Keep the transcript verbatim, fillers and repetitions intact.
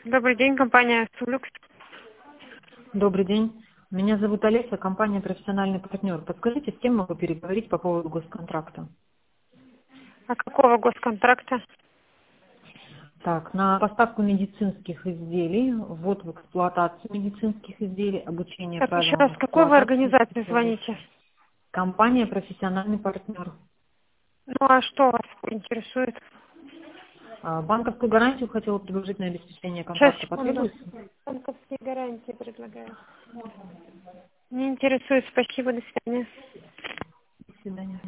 Добрый день, компания Сулюкс. Добрый день. Меня зовут Олеся, компания «Профессиональный партнер». Подскажите, с кем могу переговорить по поводу госконтракта? А какого госконтракта? Так, на поставку медицинских изделий, ввод в эксплуатацию медицинских изделий, обучение Так, еще раз, правилам с какой вы эксплуатации. организации звоните? Компания «Профессиональный партнер». Ну, а что вас интересует? А, Банковскую гарантию хотела предложить на обеспечение Сейчас, контракта. секунду. Потребуется? Банковские гарантии предлагаю. Не интересует, спасибо, до свидания. До свидания.